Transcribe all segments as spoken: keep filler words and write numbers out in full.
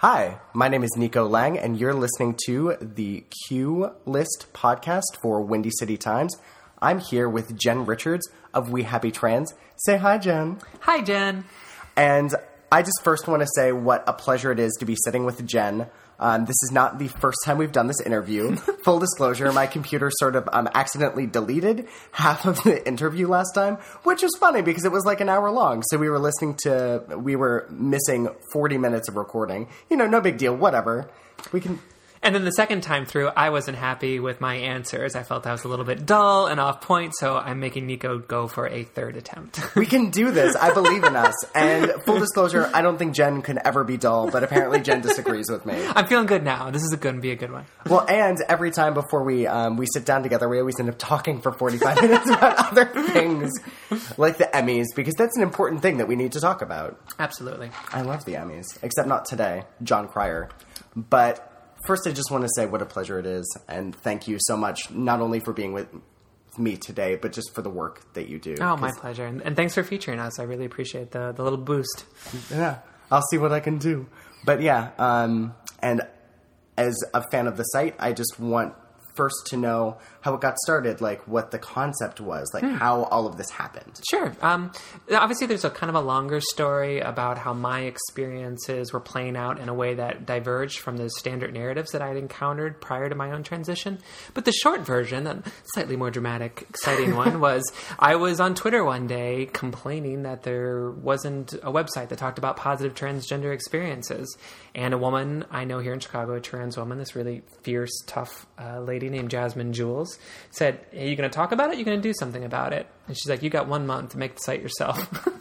Hi, my name is Nico Lang, and you're listening to the Q List podcast for Windy City Times. I'm here with Jen Richards of We Happy Trans. Say hi, Jen. Hi, Jen. And I just first want to say what a pleasure it is to be sitting with Jen. Um, this is not the first time we've done this interview. Full disclosure, my computer sort of um, accidentally deleted half of the interview last time, which was funny because it was like an hour long. So we were listening to, we were missing forty minutes of recording. You know, no big deal, whatever. We can... And then the second time through, I wasn't happy with my answers. I felt I was a little bit dull and off point, so I'm making Nico go for a third attempt. We can do this. I believe in us. And full disclosure, I don't think Jen can ever be dull, but apparently Jen disagrees with me. I'm feeling good now. This is going to be a good one. Well, and every time before we um, we sit down together, we always end up talking for forty-five minutes about other things, like the Emmys, because that's an important thing that we need to talk about. Absolutely. I love the Emmys, except not today, John Cryer. But... First, I just want to say what a pleasure it is, and thank you so much, not only for being with me today, but just for the work that you do. Oh, my pleasure. And, and thanks for featuring us. I really appreciate the, the little boost. Yeah, I'll see what I can do. But yeah, um, and as a fan of the site, I just want first to know how it got started, like what the concept was, like hmm. how all of this happened. Sure. Um, obviously, there's a kind of a longer story about how my experiences were playing out in a way that diverged from the standard narratives that I'd encountered prior to my own transition. But the short version, the slightly more dramatic, exciting one, was I was on Twitter one day complaining that there wasn't a website that talked about positive transgender experiences. And a woman I know here in Chicago, a trans woman, this really fierce, tough uh, lady named Jasmine Jules, said, hey, you going to talk about it? You're going to do something about it? And she's like, you got one month to make the site yourself.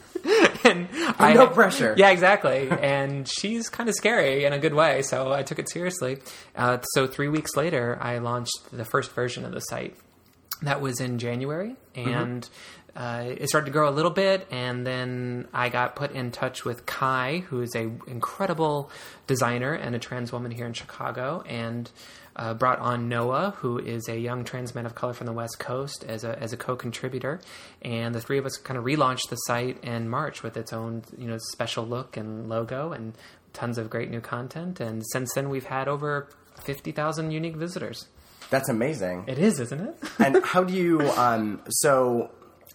and I, no pressure. Yeah, exactly. And she's kind of scary in a good way, so I took it seriously. Uh, so three weeks later, I launched the first version of the site. That was in January, and mm-hmm. uh, it started to grow a little bit, and then I got put in touch with Kai, who is an incredible designer and a trans woman here in Chicago, and Uh, brought on Noah, who is a young trans man of color from the West Coast, as a as a co-contributor, and the three of us kind of relaunched the site in March with its own, you know, special look and logo and tons of great new content. And since then, we've had over fifty thousand unique visitors. That's amazing. It is, isn't it? And how do you? Um, so.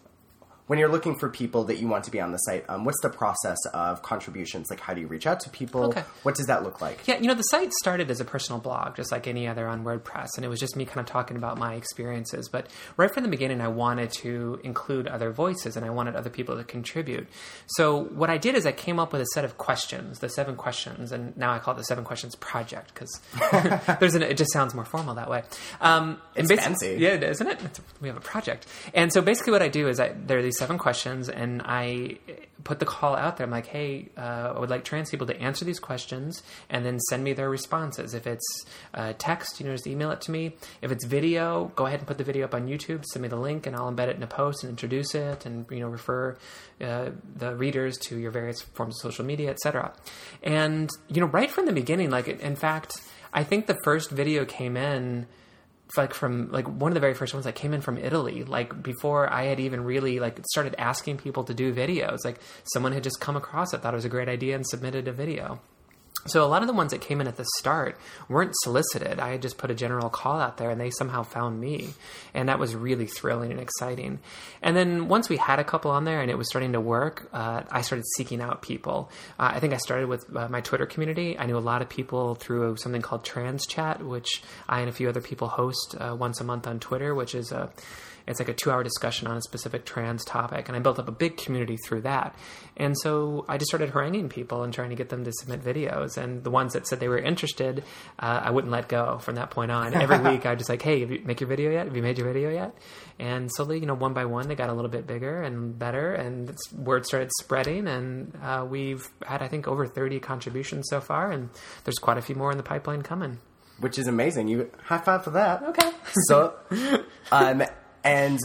When you're looking for people that you want to be on the site, um, what's the process of contributions? Like, how do you reach out to people? Okay. What does that look like? Yeah, you know, the site started as a personal blog, just like any other on WordPress, and it was just me kind of talking about my experiences. But right from the beginning, I wanted to include other voices, and I wanted other people to contribute. So what I did is I came up with a set of questions, the seven questions, and now I call it the Seven Questions Project, because there's an, it just sounds more formal that way. Um, it's fancy. Yeah, isn't it? It's, we have a project. And so basically what I do is I, there are these seven questions, and I put the call out there. I'm like, hey, uh, I would like trans people to answer these questions and then send me their responses. If it's uh, text, you know, just email it to me. If it's video, go ahead and put the video up on YouTube, send me the link, and I'll embed it in a post and introduce it and, you know, refer uh, the readers to your various forms of social media, et cetera. And, you know, right from the beginning, like, in fact, I think the first video came in like from like one of the very first ones that came in from Italy, like before I had even really like started asking people to do videos. Like someone had just come across it, thought it was a great idea, and submitted a video. So a lot of the ones that came in at the start weren't solicited. I had just put a general call out there, and they somehow found me. And that was really thrilling and exciting. And then once we had a couple on there and it was starting to work, uh, I started seeking out people. Uh, I think I started with uh, my Twitter community. I knew a lot of people through something called Trans Chat, which I and a few other people host uh, once a month on Twitter, which is a... It's like a two-hour discussion on a specific trans topic, and I built up a big community through that. And so I just started haranguing people and trying to get them to submit videos. And the ones that said they were interested, uh, I wouldn't let go from that point on. Every week I was just like, hey, have you make your video yet? Have you made your video yet? And slowly, you know, one by one, they got a little bit bigger and better, and word started spreading. And uh, we've had, I think, over thirty contributions so far, and there's quite a few more in the pipeline coming. Which is amazing. You high five for that. Okay. So, um... And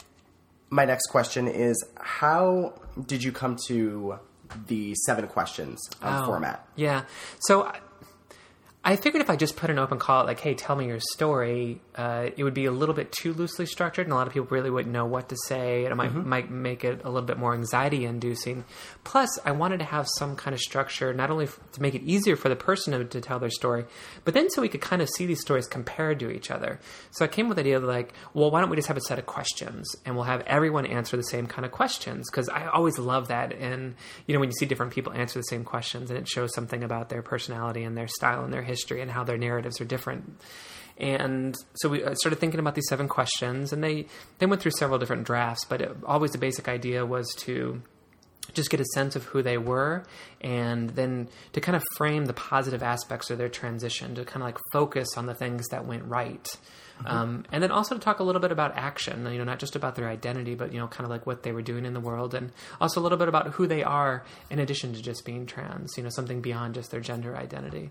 my next question is, how did you come to the seven questions um, oh, format? Yeah. So I figured if I just put an open call, like, hey, tell me your story, uh, it would be a little bit too loosely structured, and a lot of people really wouldn't know what to say, and it might, mm-hmm. might make it a little bit more anxiety-inducing. Plus, I wanted to have some kind of structure, not only f- to make it easier for the person to, to tell their story, but then so we could kind of see these stories compared to each other. So I came with the idea of like, well, why don't we just have a set of questions, and we'll have everyone answer the same kind of questions, because I always love that, and, you know, when you see different people answer the same questions, and it shows something about their personality and their style and their history, history and how their narratives are different. And so we started thinking about these seven questions, and they, they went through several different drafts, but it, always the basic idea was to just get a sense of who they were, and then to kind of frame the positive aspects of their transition, to kind of like focus on the things that went right. Mm-hmm. Um, and then also to talk a little bit about action, you know, not just about their identity, but, you know, kind of like what they were doing in the world, and also a little bit about who they are in addition to just being trans, you know, something beyond just their gender identity.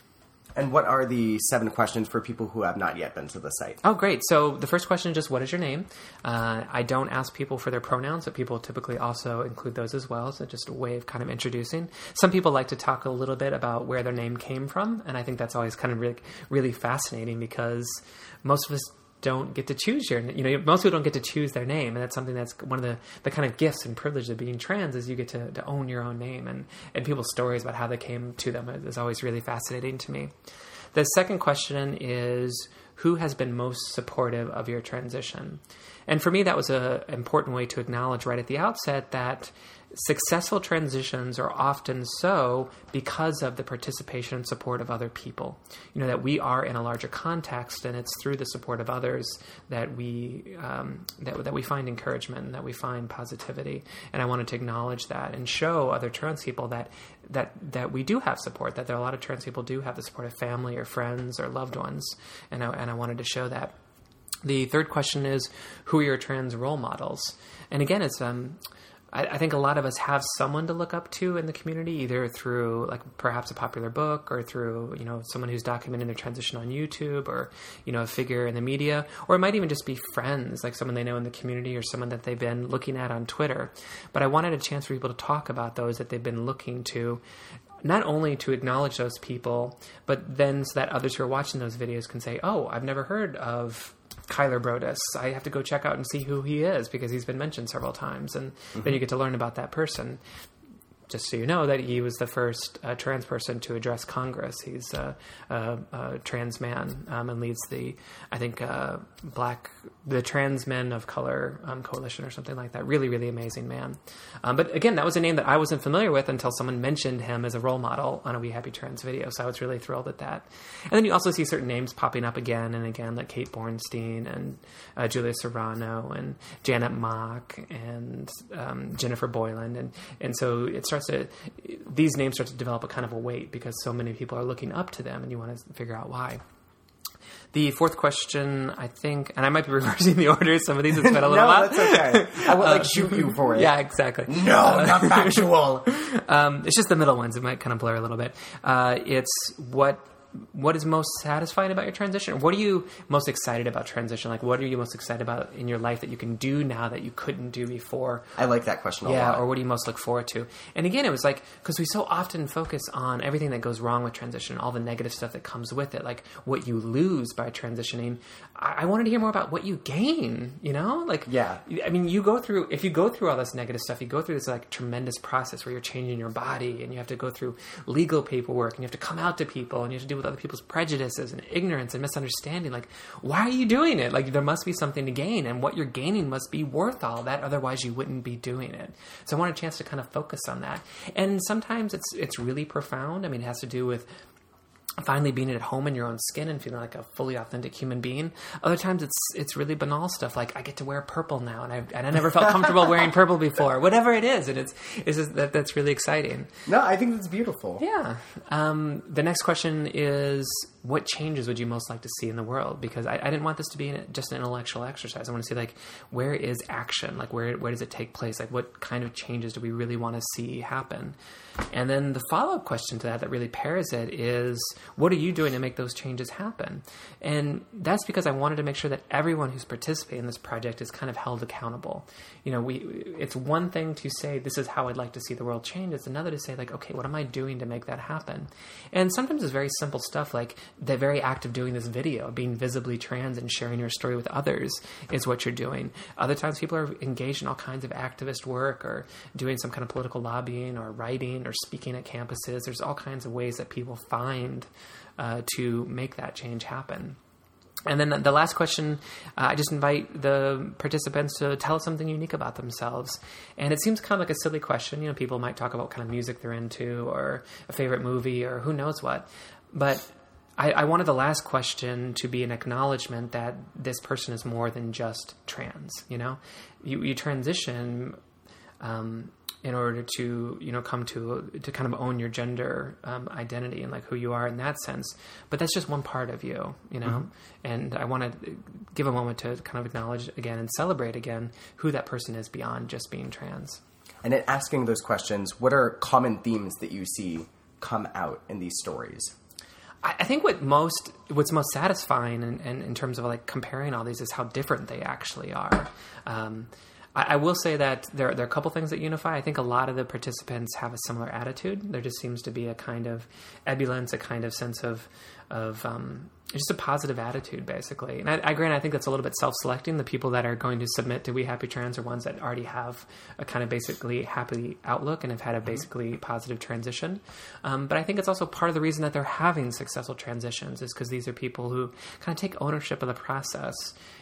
And what are the seven questions for people who have not yet been to the site? Oh, great. So the first question is just, what is your name? Uh, I don't ask people for their pronouns, but people typically also include those as well. So just a way of kind of introducing. Some people like to talk a little bit about where their name came from. And I think that's always kind of really, really fascinating, because most of us don't get to choose your, you know, most people don't get to choose their name. And that's something that's one of the, the kind of gifts and privilege of being trans, is you get to, to own your own name, and, and people's stories about how they came to them is always really fascinating to me. The second question is, who has been most supportive of your transition? And for me, that was an important way to acknowledge right at the outset that successful transitions are often so because of the participation and support of other people. You know, that we are in a larger context, and it's through the support of others that we um, that, that we find encouragement, and that we find positivity. And I wanted to acknowledge that and show other trans people that that that we do have support, that there are a lot of trans people do have the support of family or friends or loved ones. And I, and I wanted to show that. The third question is, who are your trans role models? And again, it's um, I, I think a lot of us have someone to look up to in the community, either through like perhaps a popular book, or through, you know, someone who's documenting their transition on YouTube, or, you know, a figure in the media, or it might even just be friends, like someone they know in the community, or someone that they've been looking at on Twitter. But I wanted a chance for people to talk about those that they've been looking to, not only to acknowledge those people, but then so that others who are watching those videos can say, oh, I've never heard of Kyler Brodus. I have to go check out and see who he is, because he's been mentioned several times. And mm-hmm. then you get to learn about that person. Just so you know, that he was the first uh, trans person to address Congress. He's a, a, a trans man, um, and leads the, I think, uh, Black, the Trans Men of Color um, Coalition or something like that. Really, really amazing man. Um, but again, that was a name that I wasn't familiar with until someone mentioned him as a role model on a We Happy Trans video. So I was really thrilled at that. And then you also see certain names popping up again and again, like Kate Bornstein and uh, Julia Serrano and Janet Mock and um, Jennifer Boylan. And, and so it starts to, these names start to develop a kind of a weight, because so many people are looking up to them, and you want to figure out why. The fourth question, I think, and I might be reversing the order. Some of these it's been a little no, while. That's okay. I would like uh, shoot you for it. Yeah, exactly. No, uh, not factual. um, it's just the middle ones. It might kind of blur a little bit. Uh, it's what what is most satisfying about your transition? What are you most excited about transition? Like, what are you most excited about in your life that you can do now that you couldn't do before? I like that question a yeah, lot. Or what do you most look forward to? And again, it was like, because we so often focus on everything that goes wrong with transition, all the negative stuff that comes with it, like what you lose by transitioning. I, I wanted to hear more about what you gain, you know? Like, yeah. I mean, you go through, if you go through all this negative stuff, you go through this like tremendous process where you're changing your body, and you have to go through legal paperwork, and you have to come out to people, and you have to deal with other people's prejudices and ignorance and misunderstanding. Like, why are you doing it? Like, there must be something to gain, and what you're gaining must be worth all that, otherwise you wouldn't be doing it. So I want a chance to kind of focus on that. And sometimes it's it's really profound. I mean, it has to do with finally being at home in your own skin and feeling like a fully authentic human being. Other times it's it's really banal stuff, like I get to wear purple now, and I and I never felt comfortable wearing purple before. Whatever it is, and it's it's just that that's really exciting. No, I think that's beautiful. Yeah. Um, the next question is, what changes would you most like to see in the world? Because I, I didn't want this to be an, just an intellectual exercise. I want to see like, where is action? Like where, where does it take place? Like what kind of changes do we really want to see happen? And then the follow-up question to that that really pairs it is, what are you doing to make those changes happen? And that's because I wanted to make sure that everyone who's participating in this project is kind of held accountable. You know, we it's one thing to say, this is how I'd like to see the world change. It's another to say like, okay, what am I doing to make that happen? And sometimes it's very simple stuff like the very act of doing this video, being visibly trans and sharing your story with others is what you're doing. Other times people are engaged in all kinds of activist work or doing some kind of political lobbying or writing or speaking at campuses. There's all kinds of ways that people find uh, to make that change happen. And then the last question, uh, I just invite the participants to tell us something unique about themselves. And it seems kind of like a silly question. You know, people might talk about what kind of music they're into or a favorite movie or who knows what. But I, I wanted the last question to be an acknowledgement that this person is more than just trans, you know? You, you transition... Um, in order to, you know, come to, to kind of own your gender um, identity and like who you are in that sense. But that's just one part of you, you know? Mm-hmm. And I want to give a moment to kind of acknowledge again and celebrate again who that person is beyond just being trans. And in asking those questions, what are common themes that you see come out in these stories? I think what most, what's most satisfying in, in, in terms of like comparing all these is how different they actually are. Um, I will say that there, there are a couple things that unify. I think a lot of the participants have a similar attitude. There just seems to be a kind of ebullience, a kind of sense of, of um, just a positive attitude, basically. And I, I grant, I think that's a little bit self-selecting. The people that are going to submit to We Happy Trans are ones that already have a kind of basically happy outlook and have had a basically positive transition. Um, but I think it's also part of the reason that they're having successful transitions is because these are people who kind of take ownership of the process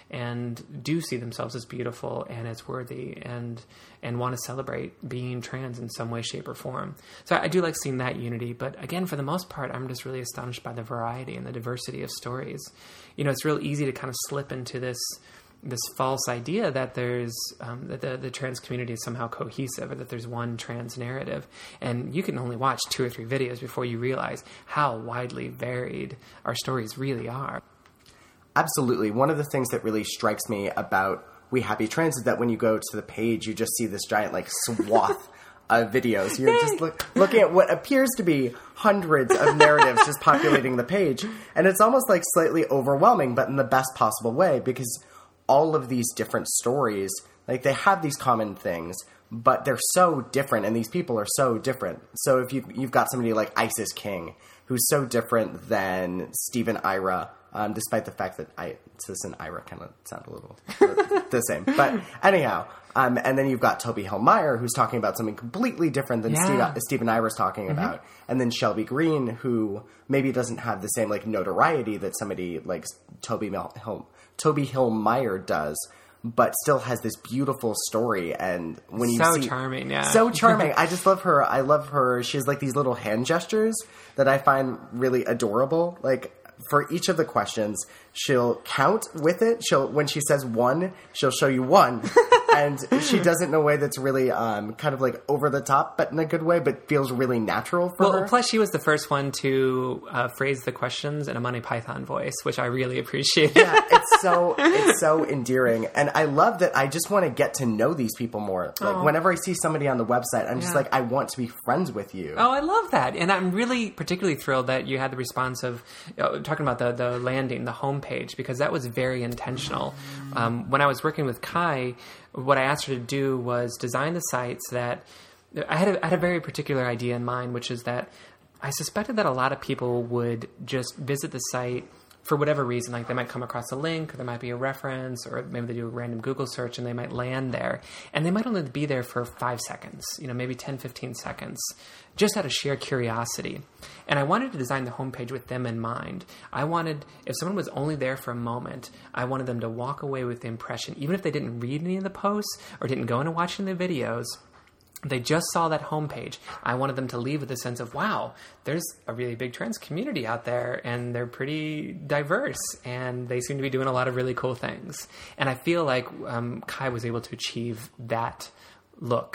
and do see themselves as beautiful and as worthy and and want to celebrate being trans in some way, shape, or form. So I do like seeing that unity. But again, for the most part, I'm just really astonished by the variety and the diversity of stories. You know, it's real easy to kind of slip into this this false idea that there's um, that the, the trans community is somehow cohesive or that there's one trans narrative. And you can only watch two or three videos before you realize how widely varied our stories really are. Absolutely. One of the things that really strikes me about We Happy Trans is that when you go to the page, you just see this giant, like, swath of videos. You're just look, looking at what appears to be hundreds of narratives just populating the page. And it's almost, like, slightly overwhelming, but in the best possible way, because all of these different stories, like, they have these common things, but they're so different, and these people are so different. So if you, you've got somebody like Isis King, who's so different than Stephen Ira, Um, despite the fact that I, Sis and Ira kind of sound a little the same. But anyhow, um, and then you've got Toby Hill Meyer, who's talking about something completely different than yeah. Steve, Stephen Ira's talking mm-hmm. about. And then Shelby Green, who maybe doesn't have the same like notoriety that somebody like Toby Hill, Toby Hill Meyer does, but still has this beautiful story. And when you so see... So charming, yeah. So charming. I just love her. I love her. She has like these little hand gestures that I find really adorable. Like... For each of the questions, she'll count with it. She'll when she says one, she'll show you one. And she does it in a way that's really um, kind of like over the top, but in a good way, but feels really natural for well, her. Well, plus she was the first one to uh, phrase the questions in a Monty Python voice, which I really appreciate. Yeah, it's so it's so endearing. And I love that I just want to get to know these people more. Like oh. Whenever I see somebody on the website, I'm just yeah. like, I want to be friends with you. Oh, I love that. And I'm really particularly thrilled that you had the response of you know, talking about the, the landing, the homepage, because that was very intentional. Um, when I was working with Kai, what I asked her to do was design the sites that I had a, I had a very particular idea in mind, which is that I suspected that a lot of people would just visit the site for whatever reason. Like they might come across a link, or there might be a reference, or maybe they do a random Google search and they might land there. And they might only be there for five seconds, you know, maybe ten, fifteen seconds, just out of sheer curiosity. And I wanted to design the homepage with them in mind. I wanted, if someone was only there for a moment, I wanted them to walk away with the impression, even if they didn't read any of the posts or didn't go into watching the videos, they just saw that homepage. I wanted them to leave with a sense of, wow, there's a really big trans community out there, and they're pretty diverse, and they seem to be doing a lot of really cool things. And I feel like um, Kai was able to achieve that look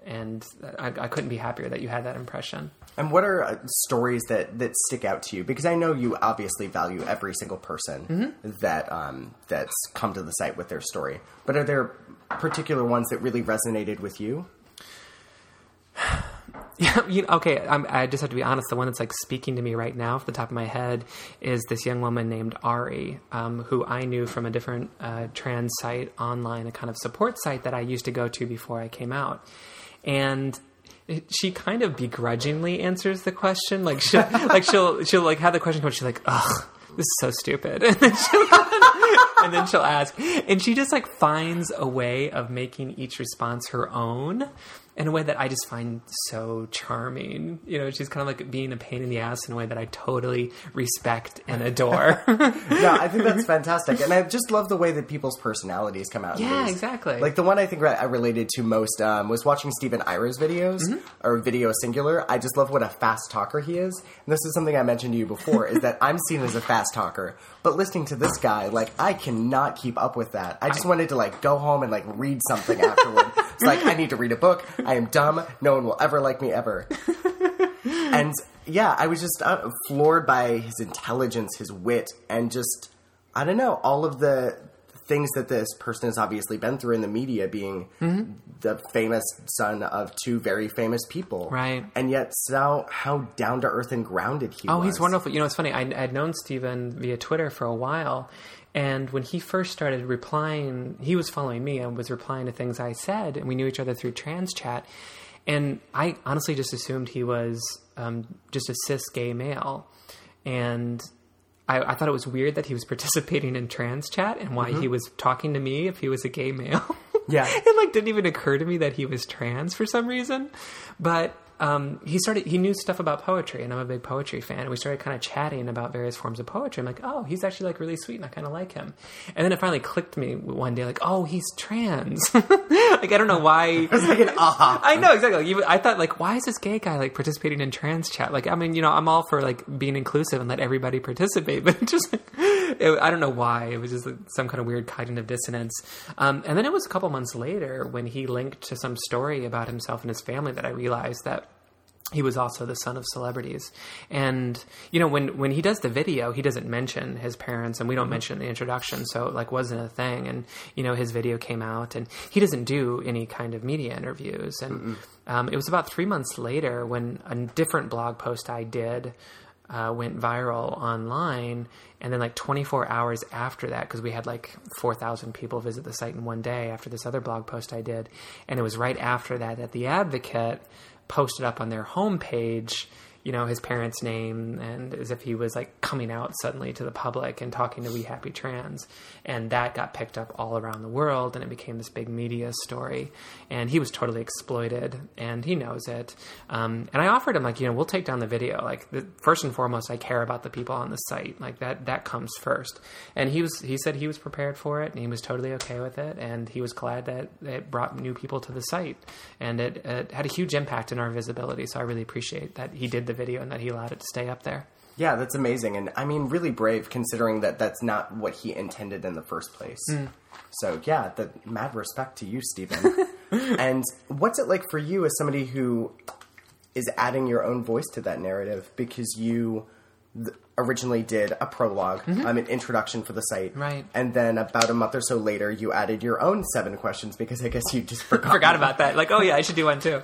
and I, I couldn't be happier that you had that impression. And what are uh, stories that, that stick out to you? Because I know you obviously value every single person mm-hmm. that um, that's come to the site with their story. But are there particular ones that really resonated with you? Yeah, you know, okay, I'm, I just have to be honest. The one that's like speaking to me right now off the top of my head is this young woman named Ari, um, who I knew from a different uh, trans site online, a kind of support site that I used to go to before I came out. And she kind of begrudgingly answers the question. Like she'll, like she'll, she'll like have the question come. She's like, "Ugh, this is so stupid," and then she'll, and then she'll ask, and she just like finds a way of making each response her own. In a way that I just find so charming. You know, she's kind of like being a pain in the ass in a way that I totally respect and adore. Yeah, I think that's fantastic. And I just love the way that people's personalities come out. Yeah, exactly. Like the one I think I related to most um, was watching Stephen Ira's videos, mm-hmm. or Video Singular. I just love what a fast talker he is. And this is something I mentioned to you before, is that I'm seen as a fast talker. But listening to this guy, like, I cannot keep up with that. I just I, wanted to, like, go home and, like, read something afterward. It's like, I need to read a book. I am dumb. No one will ever like me ever. And, yeah, I was just uh, floored by his intelligence, his wit, and just, I don't know, all of the things that this person has obviously been through in the media, being mm-hmm. the famous son of two very famous people. Right. And yet, so how down-to-earth and grounded he oh, was. Oh, he's wonderful. You know, it's funny. I had known Stephen via Twitter for a while, and when he first started replying, he was following me and was replying to things I said, and we knew each other through Trans Chat. And I honestly just assumed he was um, just a cis gay male. And I, I thought it was weird that he was participating in Trans Chat and why mm-hmm. he was talking to me if he was a gay male. Yeah. It like didn't even occur to me that he was trans for some reason. But um, he started, he knew stuff about poetry, and I'm a big poetry fan. And we started kind of chatting about various forms of poetry. I'm like, oh, he's actually like really sweet, and I kind of like him. And then it finally clicked to me one day, like, oh, he's trans. Like, I don't know why. It was like an aha. I know, exactly. Like, even, I thought, like, why is this gay guy like participating in Trans Chat? Like, I mean, you know, I'm all for like being inclusive and let everybody participate, but it just like, it, I don't know why. It was just like, some kind of weird cognitive dissonance. Um, and then it was a couple months later when he linked to some story about himself and his family that I realized that he was also the son of celebrities. And, you know, when, when he does the video, he doesn't mention his parents, and we don't mm-hmm. mention the introduction. So it like wasn't a thing. And, you know, his video came out, and he doesn't do any kind of media interviews. And um, it was about three months later when a different blog post I did uh, went viral online. And then like twenty-four hours after that, because we had like four thousand people visit the site in one day after this other blog post I did. And it was right after that that The Advocate posted up on their homepage, you know, his parents' name, and as if he was like coming out suddenly to the public and talking to We Happy Trans. And that got picked up all around the world, and it became this big media story. And he was totally exploited, and he knows it. Um, and I offered him, like, you know, we'll take down the video. Like, the, first and foremost, I care about the people on the site. Like, that that comes first. And he was he said he was prepared for it, and he was totally okay with it, and he was glad that it brought new people to the site. And it, it had a huge impact in our visibility, so I really appreciate that he did the video and that he allowed it to stay up there. Yeah, that's amazing. And I mean, really brave considering that that's not what he intended in the first place. Mm. So yeah, the mad respect to you, Stephen. And what's it like for you as somebody who is adding your own voice to that narrative? Because you th- originally did a prologue, mm-hmm. um, an introduction for the site. Right. And then about a month or so later, you added your own seven questions because I guess you just forgot. forgot about that. Like, oh yeah, I should do one too.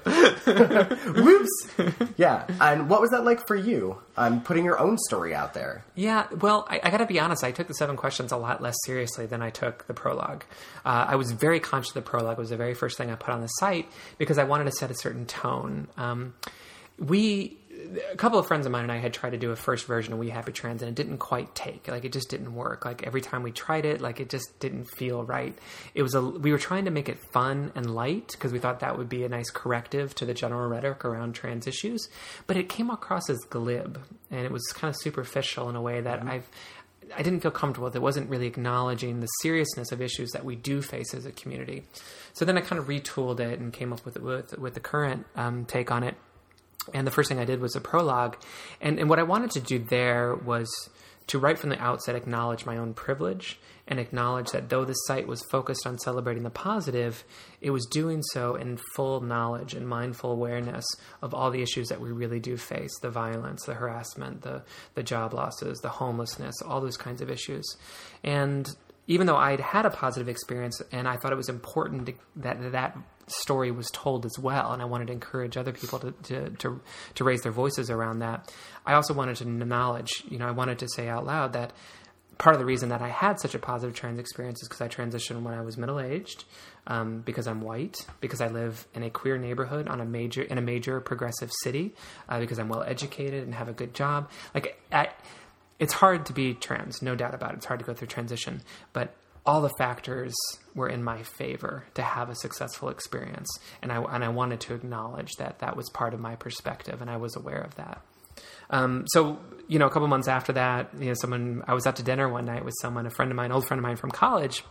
Whoops. Yeah. And what was that like for you, um, putting your own story out there? Yeah. Well, I, I got to be honest. I took the seven questions a lot less seriously than I took the prologue. Uh, I was very conscious of the prologue. It was the very first thing I put on the site because I wanted to set a certain tone. Um, we... A couple of friends of mine and I had tried to do a first version of We Happy Trans, and it didn't quite take. Like, it just didn't work. Like, every time we tried it, like, it just didn't feel right. It was a, we were trying to make it fun and light because we thought that would be a nice corrective to the general rhetoric around trans issues. But it came across as glib, and it was kind of superficial in a way that mm-hmm. I've, I didn't feel comfortable with. It wasn't really acknowledging the seriousness of issues that we do face as a community. So then I kind of retooled it and came up with with, with the current um, take on it. And the first thing I did was a prologue. And, and what I wanted to do there was to right from the outset acknowledge my own privilege and acknowledge that though the site was focused on celebrating the positive, it was doing so in full knowledge and mindful awareness of all the issues that we really do face, the violence, the harassment, the, the job losses, the homelessness, all those kinds of issues. And even though I'd had a positive experience and I thought it was important to, that that story was told as well, and I wanted to encourage other people to, to, to, to raise their voices around that, I also wanted to acknowledge, you know, I wanted to say out loud that part of the reason that I had such a positive trans experience is because I transitioned when I was middle-aged, um, because I'm white, because I live in a queer neighborhood on a major in a major progressive city, uh, because I'm well-educated and have a good job. Like, I, it's hard to be trans, no doubt about it. It's hard to go through transition, but all the factors were in my favor to have a successful experience, and I and I wanted to acknowledge that that was part of my perspective, and I was aware of that. Um, so, you know, a couple months after that, you know, someone, I was out to dinner one night with someone, a friend of mine, old friend of mine from college,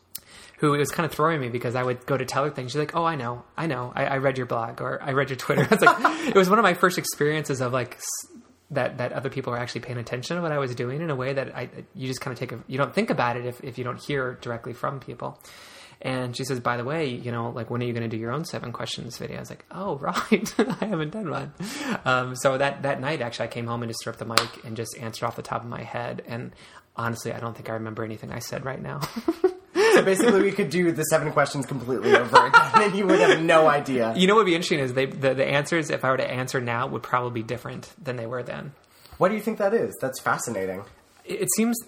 who was kind of throwing me because I would go to tell her things. She's like, oh, I know, I know. I, I read your blog or I read your Twitter. It's like, it was one of my first experiences of like that, that other people are actually paying attention to what I was doing in a way that I, you just kind of take a, you don't think about it if, if you don't hear directly from people. And she says, by the way, you know, like, when are you going to do your own seven questions video? I was like, oh, right. I haven't done one. Um, so that, that night, actually, I came home and just threw up the mic and just answered off the top of my head. And honestly, I don't think I remember anything I said right now. So basically, we could do the seven questions completely over again, and you would have no idea. You know what would be interesting is they, the, the answers, if I were to answer now, would probably be different than they were then. What do you think that is? That's fascinating. It, it seems...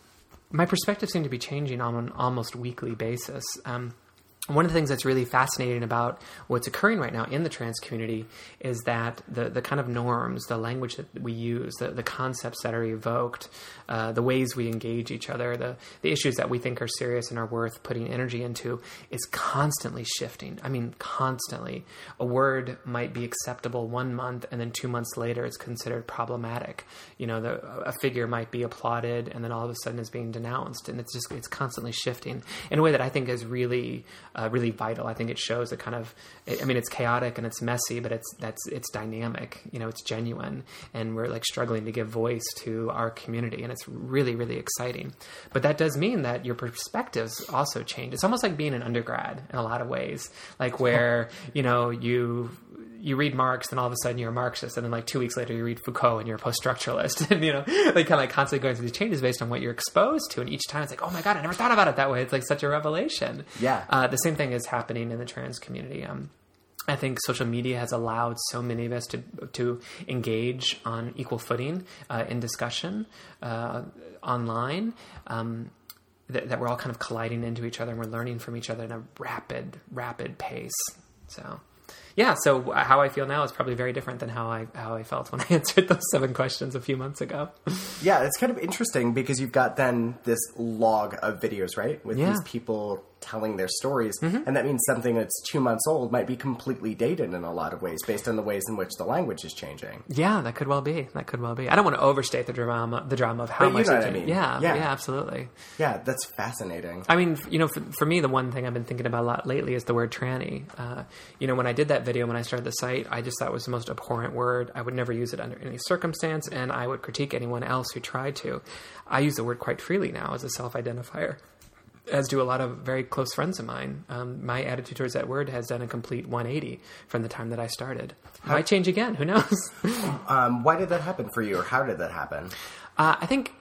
My perspective seemed to be changing on an almost weekly basis. Um, one of the things that's really fascinating about what's occurring right now in the trans community is that the, the kind of norms, the language that we use, the, the concepts that are evoked, uh, the ways we engage each other, the, the issues that we think are serious and are worth putting energy into is constantly shifting. I mean, constantly. A word might be acceptable one month and then two months later it's considered problematic. You know, the, a figure might be applauded and then all of a sudden is being denounced, and it's just, it's constantly shifting in a way that I think is really... Uh, really vital. I think it shows a kind of, I mean, it's chaotic and it's messy, but it's, that's, it's dynamic, you know, it's genuine, and we're like struggling to give voice to our community, and it's really, really exciting. But that does mean that your perspectives also change. It's almost like being an undergrad in a lot of ways, like where, you know, you, you read Marx and all of a sudden you're a Marxist, and then like two weeks later you read Foucault and you're a post-structuralist, and you know, like kind of like constantly going through these changes based on what you're exposed to, and each time it's like, oh my God, I never thought about it that way. It's like such a revelation. Yeah. Uh, the same thing is happening in the trans community. Um, I think social media has allowed so many of us to to engage on equal footing uh, in discussion uh, online. Um, that, that we're all kind of colliding into each other, and we're learning from each other in a rapid, rapid pace. So. Yeah, so how I feel now is probably very different than how I how I felt when I answered those seven questions a few months ago. Yeah, it's kind of interesting because you've got then this log of videos, right? With yeah. these people telling their stories. Mm-hmm. And that means something that's two months old might be completely dated in a lot of ways based on the ways in which the language is changing. Yeah, that could well be. That could well be. I don't want to overstate the drama the drama of how but much you know it's what I mean. Yeah, yeah, yeah, absolutely. Yeah, that's fascinating. I mean, you know, for, for me, the one thing I've been thinking about a lot lately is the word tranny. Uh, you know, when I did that video, when I started the site, I just thought it was the most abhorrent word. I would never use it under any circumstance, and I would critique anyone else who tried to. I use the word quite freely now as a self-identifier, as do a lot of very close friends of mine. Um, my attitude towards that word has done a complete one eighty from the time that I started. How, Might change again. Who knows? um, why did that happen for you, or how did that happen? Uh, I think...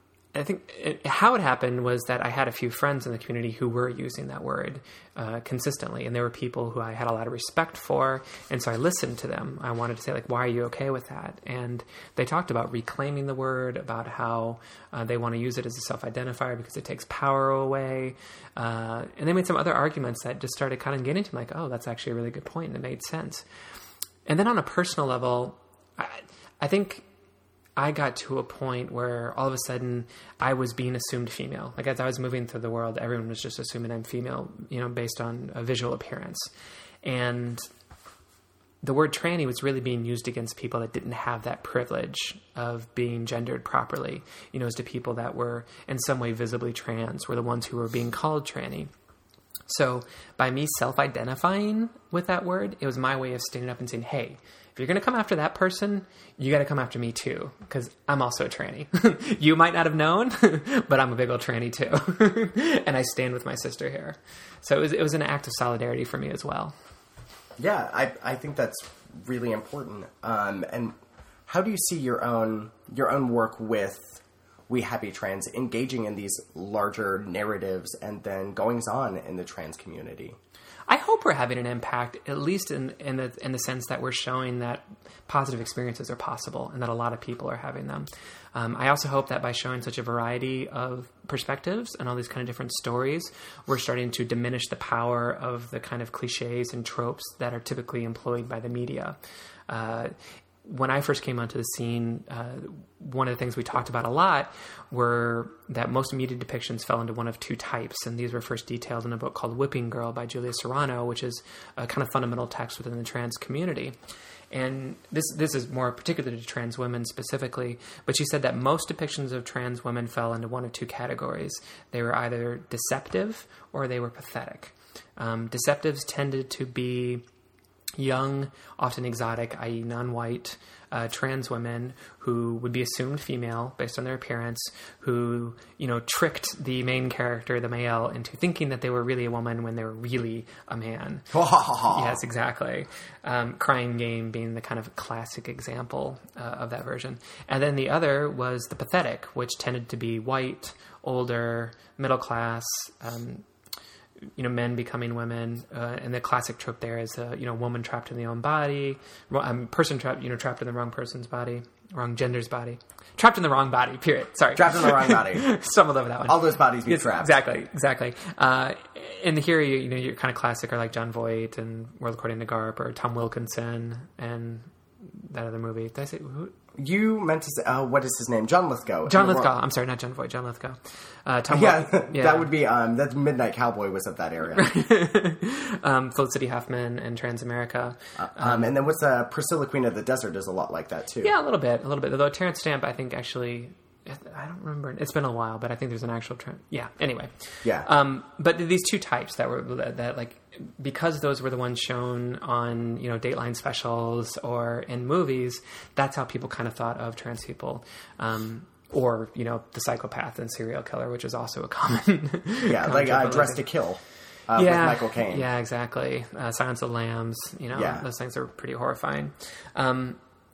I think it, how it happened was that I had a few friends in the community who were using that word uh, consistently, and there were people who I had a lot of respect for, and so I listened to them. I wanted to say, like, why are you okay with that? And they talked about reclaiming the word, about how uh, they want to use it as a self-identifier because it takes power away, uh, and they made some other arguments that just started kind of getting to me, like, oh, that's actually a really good point, and it made sense. And then on a personal level, I, I think... I got to a point where all of a sudden I was being assumed female. Like, as I was moving through the world, everyone was just assuming I'm female, you know, based on a visual appearance. And the word tranny was really being used against people that didn't have that privilege of being gendered properly. You know, as to people that were in some way visibly trans were the ones who were being called tranny. So by me self-identifying with that word, it was my way of standing up and saying, hey, if you're going to come after that person, you got to come after me too, because I'm also a tranny. You might not have known, but I'm a big old tranny too. And I stand with my sister here. So it was, it was an act of solidarity for me as well. Yeah, I, I think that's really important. Um, and how do you see your own, your own work with We Happy Trans engaging in these larger narratives and then goings on in the trans community? I hope we're having an impact, at least in, in the in the sense that we're showing that positive experiences are possible and that a lot of people are having them. Um, I also hope that by showing such a variety of perspectives and all these kind of different stories, we're starting to diminish the power of the kind of cliches and tropes that are typically employed by the media. Uh, When I first came onto the scene, uh, one of the things we talked about a lot were that most media depictions fell into one of two types. And these were first detailed in a book called Whipping Girl by Julia Serrano, which is a kind of fundamental text within the trans community. And this this is more particular to trans women specifically, but she said that most depictions of trans women fell into one of two categories. They were either deceptive or they were pathetic. Um, deceptives tended to be young, often exotic, that is non-white, uh, trans women who would be assumed female based on their appearance, who, you know, tricked the main character, the male, into thinking that they were really a woman when they were really a man. Yes, exactly. Um, Crying Game being the kind of classic example uh, of that version. And then the other was the pathetic, which tended to be white, older, middle class, um, you know, men becoming women, uh, and the classic trope there is, uh, you know, woman trapped in their own body, um, person trapped, you know, trapped in the wrong person's body, wrong gender's body, trapped in the wrong body, period. Sorry. Trapped in the wrong body. Stumbled over that one. All those bodies be yes, trapped. Exactly, exactly. Uh, and here, you, you know, your kind of classic are like John Voight and World According to Garp, or Tom Wilkinson and that other movie. Did I say who? You meant to say, uh, what is his name? John Lithgow. John Lithgow. I'm sorry, not John Voight, John Lithgow. Uh, Tom yeah, Wil- yeah, that would be, um, that Midnight Cowboy was of that area. um, Felicity Huffman and Transamerica. Uh, um, and then what's uh, Priscilla, Queen of the Desert is a lot like that too. Yeah, a little bit, a little bit. Although Terrence Stamp, I think actually, I don't remember. It's been a while, but I think there's an actual trend. Yeah. Anyway. Yeah. Um, but these two types that were that, that like because those were the ones shown on, you know, Dateline specials or in movies, that's how people kind of thought of trans people. Um, or, you know, the psychopath and serial killer, which is also a common. Yeah, like uh, Dressed to Kill. Uh, yeah, with Michael Caine. Yeah, exactly. Uh, Silence of the Lambs. You know, yeah. Those things are pretty horrifying. Um,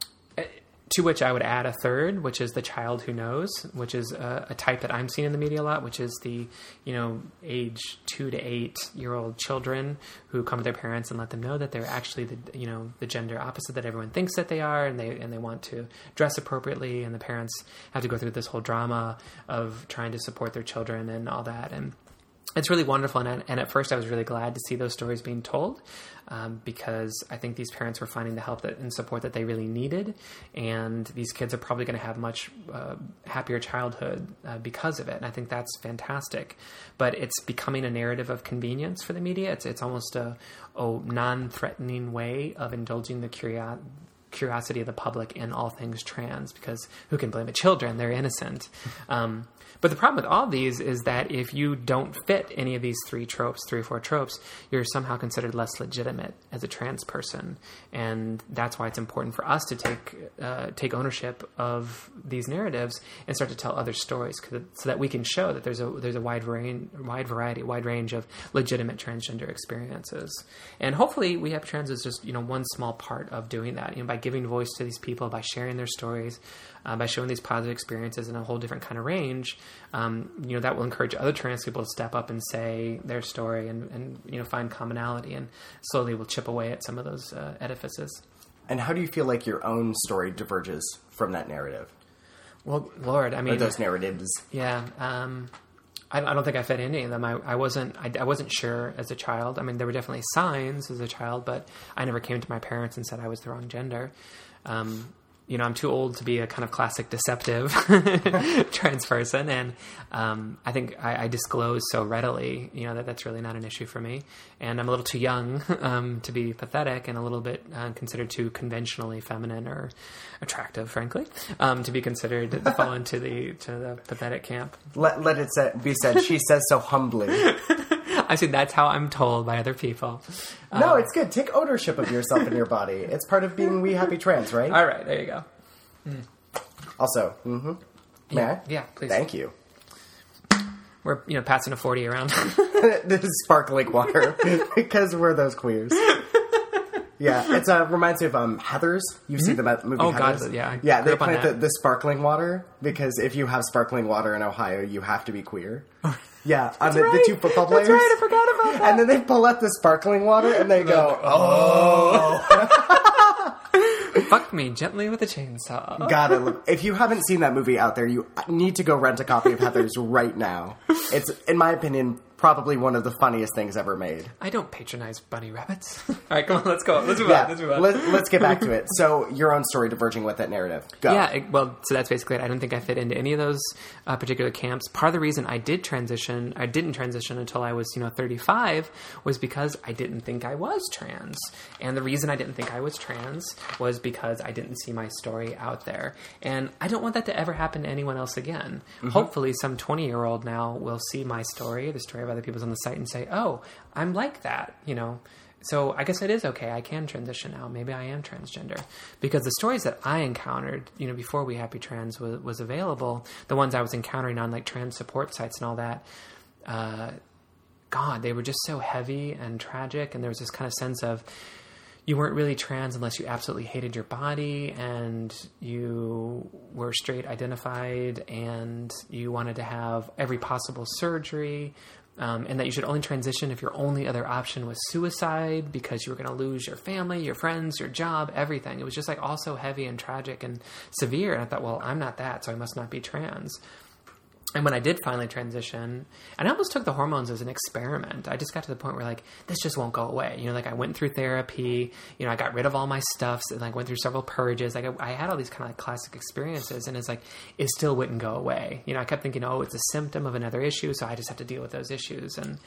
To which I would add a third, which is the child who knows, which is a, a type that I'm seeing in the media a lot, which is the, you know, age two to eight year old children who come to their parents and let them know that they're actually the, you know, the gender opposite that everyone thinks that they are, and they and they want to dress appropriately, and the parents have to go through this whole drama of trying to support their children and all that. And it's really wonderful, and, and at first I was really glad to see those stories being told, um, because I think these parents were finding the help that, and support that they really needed, and these kids are probably going to have much uh, happier childhood uh, because of it, and I think that's fantastic. But it's becoming a narrative of convenience for the media. It's it's almost a, a non-threatening way of indulging the curiosity curiosity of the public in all things trans, because who can blame the children? They're innocent. Um, but the problem with all these is that if you don't fit any of these three tropes, three or four tropes, you're somehow considered less legitimate as a trans person. And that's why it's important for us to take uh, take ownership of these narratives and start to tell other stories, so that we can show that there's a there's a wide range, wide variety, wide range of legitimate transgender experiences. And hopefully, We Happy Trans is just, you know, one small part of doing that. You know, by giving voice to these people, by sharing their stories, uh, by showing these positive experiences in a whole different kind of range, um, you know, that will encourage other trans people to step up and say their story, and, and you know, find commonality, and slowly will chip away at some of those uh, edifices. And how do you feel like your own story diverges from that narrative? Well, Lord, I mean, or those narratives. Yeah. Um, I, I don't think I fit any of them. I, I wasn't. I, I wasn't sure as a child. I mean, there were definitely signs as a child, but I never came to my parents and said I was the wrong gender. Um, you know, I'm too old to be a kind of classic deceptive trans person, and um, I think I, I disclose so readily, you know, that that's really not an issue for me. And I'm a little too young um, to be pathetic, and a little bit uh, considered too conventionally feminine or attractive, frankly, um, to be considered to fall into the to the pathetic camp. Let let it say, be said. She says so humbly. I see. That's how I'm told by other people. No, um, it's good. Take ownership of yourself and your body. It's part of being We Happy Trans, right? All right, there you go. Mm. Also, mm-hmm. May yeah, I? Yeah, please. Thank you. We're, you know, passing a forty around. This is sparkling water because we're those queers. Yeah, it uh, reminds me of um, Heathers. You've mm-hmm. seen the movie oh, Heathers? God, yeah. I yeah, they plant the, the sparkling water because if you have sparkling water in Ohio, you have to be queer. Yeah, um, the, right. the two football players. That's right, I forgot about that. And then they pull out the sparkling water and they go, oh. Fuck me gently with a chainsaw. Got it. If you haven't seen that movie out there, you need to go rent a copy of Heathers right now. It's, in my opinion, probably one of the funniest things ever made. I don't patronize bunny rabbits. All right, come on, let's go. Let's move yeah, on. Let's move on. Let, let's get back to it. So, your own story diverging with that narrative. Go. Yeah, it, well, so that's basically it. I don't think I fit into any of those uh, particular camps. Part of the reason I did transition, I didn't transition until I was, you know, thirty-five, was because I didn't think I was trans. And the reason I didn't think I was trans was because I didn't see my story out there. And I don't want that to ever happen to anyone else again. Mm-hmm. Hopefully, some twenty-year-old now will see my story, the story of other people's on the site, and say, oh, I'm like that, you know. So I guess it is okay. I can transition now. Maybe I am transgender. Because the stories that I encountered, you know, before We Happy Trans was, was available, the ones I was encountering on like trans support sites and all that, uh, God, they were just so heavy and tragic. And there was this kind of sense of you weren't really trans unless you absolutely hated your body and you were straight identified and you wanted to have every possible surgery. Um, and that you should only transition if your only other option was suicide because you were going to lose your family, your friends, your job, everything. It was just like all so heavy and tragic and severe. And I thought, well, I'm not that, so I must not be trans. And when I did finally transition, and I almost took the hormones as an experiment. I just got to the point where like, this just won't go away. You know, like I went through therapy, you know, I got rid of all my stuffs and like went through several purges. Like I, I had all these kind of like classic experiences and it's like, it still wouldn't go away. You know, I kept thinking, oh, it's a symptom of another issue. So I just have to deal with those issues. And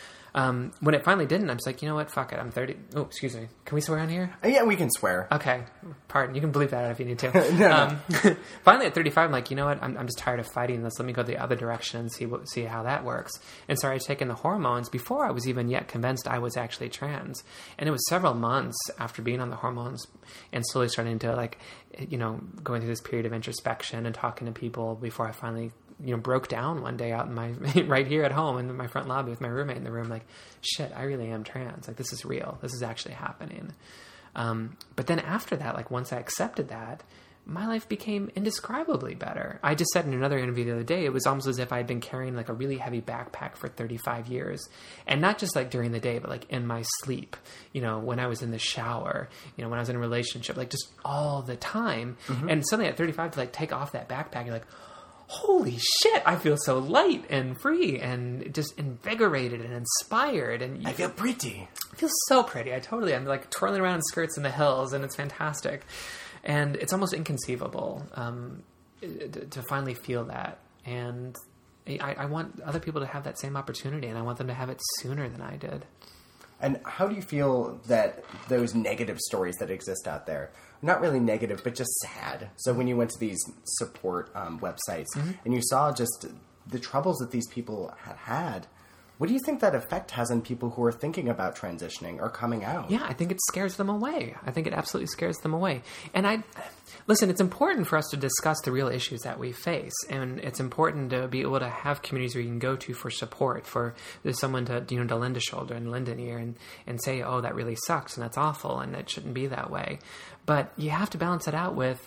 um, when it finally didn't, I was like, you know what? Fuck it. I'm thirty. Oh, excuse me. Can we swear on here? Yeah, we can swear. Okay. Pardon. You can bleep that out if you need to. no, um, no. Finally, at thirty-five, I'm like, you know what? I'm, I'm just tired of fighting this. Let me go the other direction and see what, see how that works. And so I was taking the hormones before I was even yet convinced I was actually trans. And it was several months after being on the hormones and slowly starting to like, you know, going through this period of introspection and talking to people before I finally, you know, broke down one day out in my, right here at home in my front lobby with my roommate in the room, like, shit, I really am trans. Like, this is real. This is actually happening. Um, but then after that, like, once I accepted that, my life became indescribably better. I just said in another interview the other day, it was almost as if I had been carrying like a really heavy backpack for thirty-five years. And not just like during the day, but like in my sleep, you know, when I was in the shower, you know, when I was in a relationship, like just all the time. Mm-hmm. And suddenly at thirty-five to like take off that backpack, you're like, holy shit, I feel so light and free and just invigorated and inspired. And you I feel pretty. I feel so pretty. I totally, I'm like twirling around in skirts in the hills and it's fantastic. And it's almost inconceivable um, to, to finally feel that. And I, I want other people to have that same opportunity and I want them to have it sooner than I did. And how do you feel that those negative stories that exist out there, not really negative, but just sad. So when you went to these support um, websites mm-hmm. and you saw just the troubles that these people had had, what do you think that effect has on people who are thinking about transitioning or coming out? Yeah, I think it scares them away. I think it absolutely scares them away. And I, listen, it's important for us to discuss the real issues that we face. And it's important to be able to have communities where you can go to for support, for there's someone to, you know, to lend a shoulder and lend an ear and, and say, oh, that really sucks and that's awful and it shouldn't be that way. But you have to balance it out with,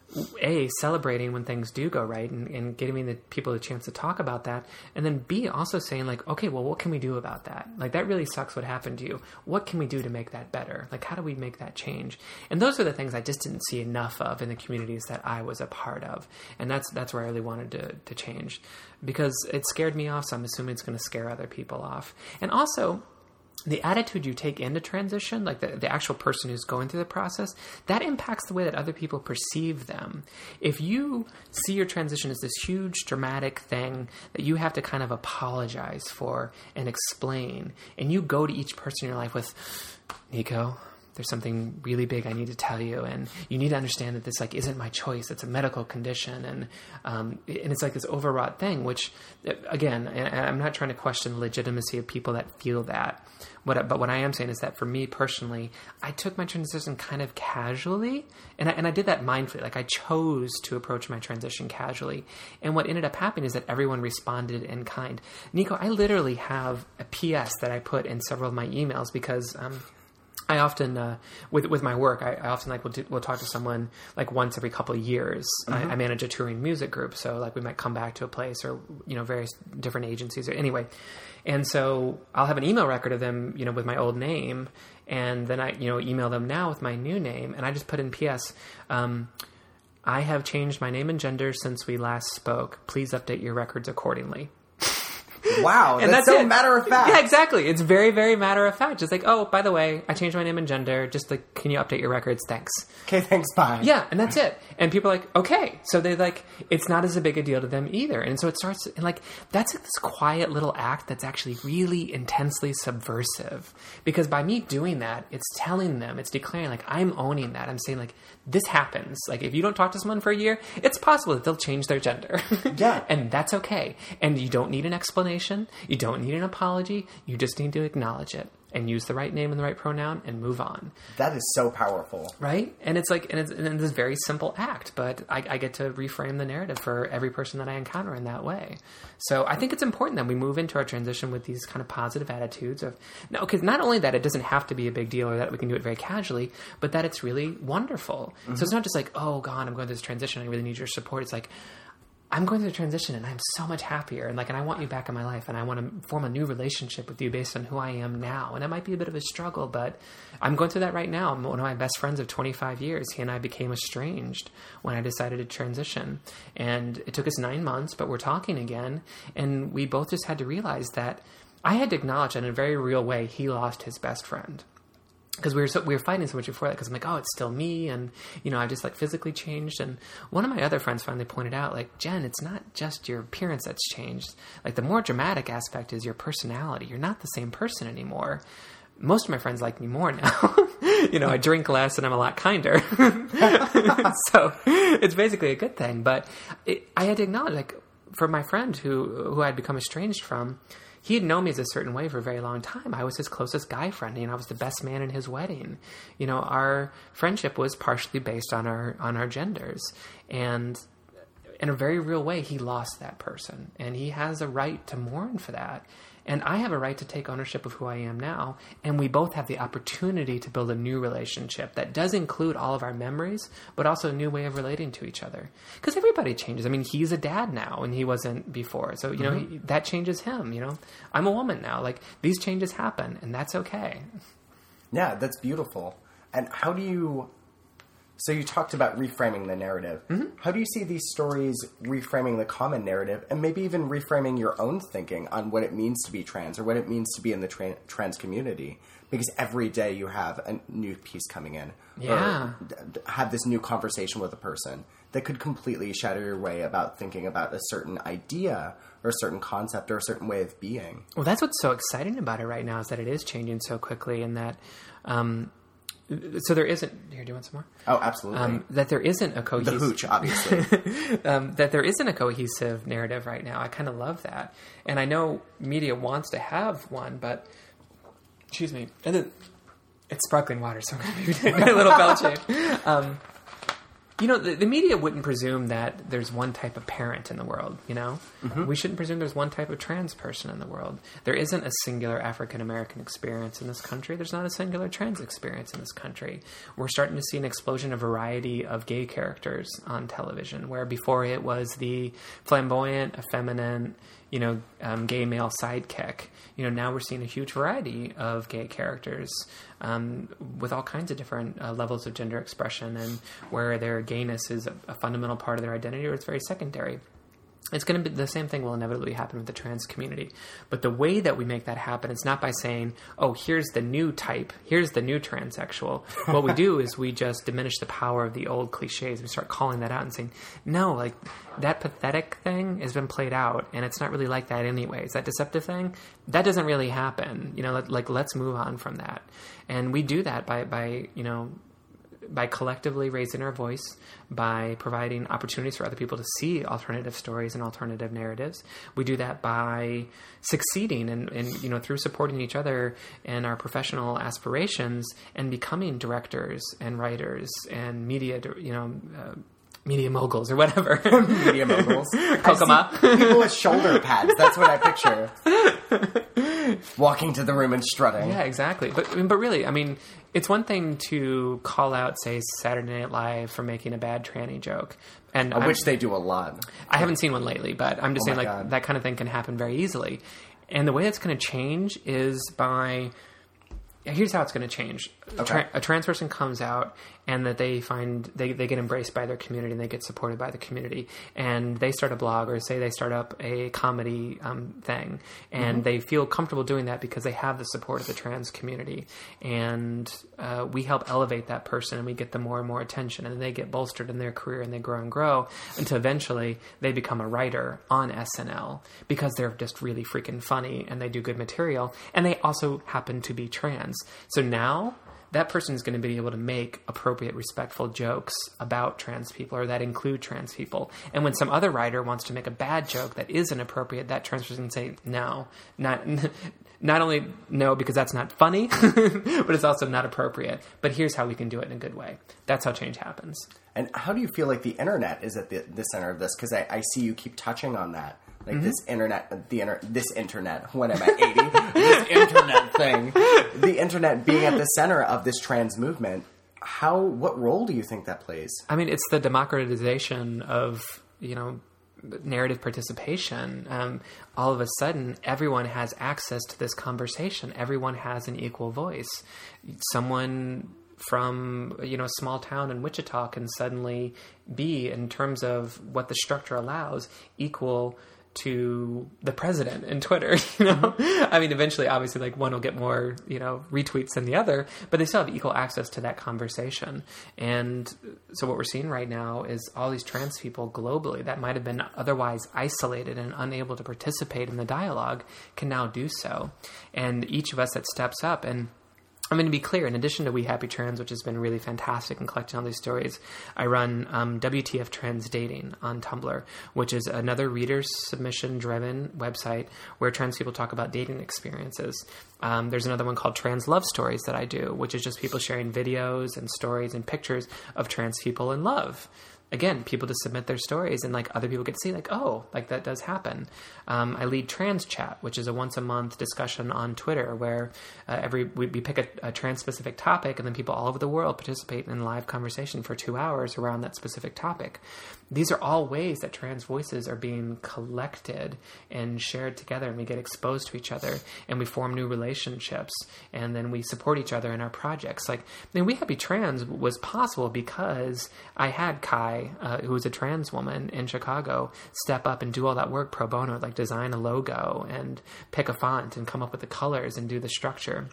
A, celebrating when things do go right and, and giving the people a chance to talk about that. And then B, also saying like, okay, well, what can we do about that? Like, that really sucks what happened to you. What can we do to make that better? Like, how do we make that change? And those are the things I just didn't see enough of in the communities that I was a part of. And that's that's where I really wanted to, to change because it scared me off. So I'm assuming it's going to scare other people off. And also, the attitude you take into transition, like the, the actual person who's going through the process, that impacts the way that other people perceive them. If you see your transition as this huge, dramatic thing that you have to kind of apologize for and explain, and you go to each person in your life with, Nico, there's something really big I need to tell you, and you need to understand that this like isn't my choice. It's a medical condition, and um, and it's like this overwrought thing. Which, again, I'm not trying to question the legitimacy of people that feel that. What, but what I am saying is that for me personally, I took my transition kind of casually, and I, and I did that mindfully. Like I chose to approach my transition casually, and what ended up happening is that everyone responded in kind. Nico, I literally have a P S that I put in several of my emails because um, I often, uh, with with my work, I, I often like will, do, will talk to someone like once every couple of years. Mm-hmm. I, I manage a touring music group, so like we might come back to a place or you know various different agencies or anyway. And so I'll have an email record of them, you know, with my old name, and then I, you know, email them now with my new name, and I just put in P S. Um, I have changed my name and gender since we last spoke. Please update your records accordingly. Wow, and that's, that's so it. matter of fact. Yeah, exactly. It's very, very matter of fact. Just like, oh, by the way, I changed my name and gender. Just like, can you update your records? Thanks. Okay, thanks, bye. Yeah, and that's it. And people are like, okay. So they like, it's not as a big a deal to them either. And so it starts, and like, that's like this quiet little act that's actually really intensely subversive. Because by me doing that, it's telling them, it's declaring, like, I'm owning that. I'm saying, like, this happens. Like, if you don't talk to someone for a year, it's possible that they'll change their gender. Yeah. And that's okay. And you don't need an explanation. You don't need an apology. You just need to acknowledge it and use the right name and the right pronoun and move on. That is so powerful. Right? And it's like, and it's, and it's this very simple act, but I, I get to reframe the narrative for every person that I encounter in that way. So I think it's important that we move into our transition with these kind of positive attitudes of, no, because not only that it doesn't have to be a big deal or that we can do it very casually, but that it's really wonderful. Mm-hmm. So it's not just like, oh God, I'm going through this transition. I really need your support. It's like, I'm going through a transition and I'm so much happier and like, and I want you back in my life and I want to form a new relationship with you based on who I am now. And it might be a bit of a struggle, but I'm going through that right now. One of my best friends of twenty-five years, he and I became estranged when I decided to transition, and it took us nine months, but we're talking again. And we both just had to realize that I had to acknowledge that in a very real way, he lost his best friend. Because we were so, we were fighting so much before that. Because I'm like, oh, it's still me, and you know, I just like physically changed. And one of my other friends finally pointed out, like, Jen, it's not just your appearance that's changed. Like the more dramatic aspect is your personality. You're not the same person anymore. Most of my friends like me more now. You know, I drink less and I'm a lot kinder. So it's basically a good thing. But it, I had to acknowledge, like, for my friend who who I'd become estranged from. He had known me as a certain way for a very long time. I was his closest guy friend. You know, I was the best man in his wedding. You know, our friendship was partially based on our on our genders. And in a very real way, he lost that person. And he has a right to mourn for that. And I have a right to take ownership of who I am now. And we both have the opportunity to build a new relationship that does include all of our memories, but also a new way of relating to each other. Because everybody changes. I mean, he's a dad now, and he wasn't before. So, you know, mm-hmm. he, that changes him, you know. I'm a woman now. Like, these changes happen, and that's okay. Yeah, that's beautiful. And how do you... So you talked about reframing the narrative. Mm-hmm. How do you see these stories reframing the common narrative and maybe even reframing your own thinking on what it means to be trans or what it means to be in the tra- trans community? Because every day you have a new piece coming in. Yeah. Or have this new conversation with a person that could completely shatter your way about thinking about a certain idea or a certain concept or a certain way of being. Well, that's what's so exciting about it right now is that it is changing so quickly and that... Um, So there isn't... Here, do you want some more? Oh, absolutely. Um, that there isn't a cohesive... The hooch, obviously. um, that there isn't a cohesive narrative right now. I kind of love that. And I know media wants to have one, but... Excuse me. And then, it's sparkling water, so I'm going to be taking a little bell change. Um, you know, the, the media wouldn't presume that there's one type of parent in the world, you know? Mm-hmm. We shouldn't presume there's one type of trans person in the world. There isn't a singular African-American experience in this country. There's not a singular trans experience in this country. We're starting to see an explosion of variety of gay characters on television, where before it was the flamboyant, effeminate, you know, um, gay male sidekick. You know, now we're seeing a huge variety of gay characters um, with all kinds of different uh, levels of gender expression, and where their gayness is a, a fundamental part of their identity or it's very secondary. It's going to be the same thing will inevitably happen with the trans community. But the way that we make that happen is not by saying, oh, here's the new type, here's the new transsexual. What we do is we just diminish the power of the old cliches. We start calling that out and saying, no, like that pathetic thing has been played out and it's not really like that anyways. That deceptive thing, that doesn't really happen. You know, like, like let's move on from that. And we do that by, by, you know, by collectively raising our voice, by providing opportunities for other people to see alternative stories and alternative narratives. We do that by succeeding and, and you know, through supporting each other in our professional aspirations and becoming directors and writers and media, you know, uh, media moguls or whatever. Media moguls. Kokoma. People with shoulder pads. That's what I picture. Walking to the room and strutting. Yeah, exactly. But but really, I mean, it's one thing to call out, say, Saturday Night Live for making a bad tranny joke. And uh, which they do a lot. I haven't seen one lately, but I'm just oh saying like God. that kind of thing can happen very easily. And the way it's going to change is by... Here's how it's going to change. Okay. Tra- a trans person comes out and that they find they, they get embraced by their community and they get supported by the community, and they start a blog or say they start up a comedy um, thing, and mm-hmm. they feel comfortable doing that because they have the support of the trans community, and uh, we help elevate that person and we get them more and more attention, and then they get bolstered in their career and they grow and grow until eventually they become a writer on S N L because they're just really freaking funny and they do good material, and they also happen to be trans. So now that person is going to be able to make appropriate, respectful jokes about trans people or that include trans people. And when some other writer wants to make a bad joke that is inappropriate, that trans person can say, no, not, not only no, because that's not funny, but it's also not appropriate. But here's how we can do it in a good way. That's how change happens. And how do you feel like the internet is at the, the center of this? Because I, I see you keep touching on that. Like mm-hmm. this internet, the inter, this internet, when am I eighty? This internet thing. The internet being at the center of this trans movement. How, what role do you think that plays? I mean, it's the democratization of, you know, narrative participation. Um, all of a sudden, everyone has access to this conversation. Everyone has an equal voice. Someone from, you know, a small town in Wichita can suddenly be, in terms of what the structure allows, equal to the president in Twitter, you know? I mean, eventually, obviously, like, one will get more, you know, retweets than the other, but they still have equal access to that conversation. And so what we're seeing right now is all these trans people globally that might have been otherwise isolated and unable to participate in the dialogue can now do so. And each of us that steps up, and I'm going to be clear, in addition to We Happy Trans, which has been really fantastic in collecting all these stories, I run um, W T F Trans Dating on Tumblr, which is another reader submission-driven website where trans people talk about dating experiences. Um, there's another one called Trans Love Stories that I do, which is just people sharing videos and stories and pictures of trans people in love. Again, people to submit their stories and like other people get to see like, oh, like that does happen. Um, I lead Trans Chat, which is a once a month discussion on Twitter where uh, every we, we pick a, a trans specific topic and then people all over the world participate in live conversation for two hours around that specific topic. These are all ways that trans voices are being collected and shared together, and we get exposed to each other and we form new relationships, and then we support each other in our projects. Like, I mean, We Happy Trans was possible because I had Kai, uh, who was a trans woman in Chicago, step up and do all that work pro bono, like design a logo and pick a font and come up with the colors and do the structure.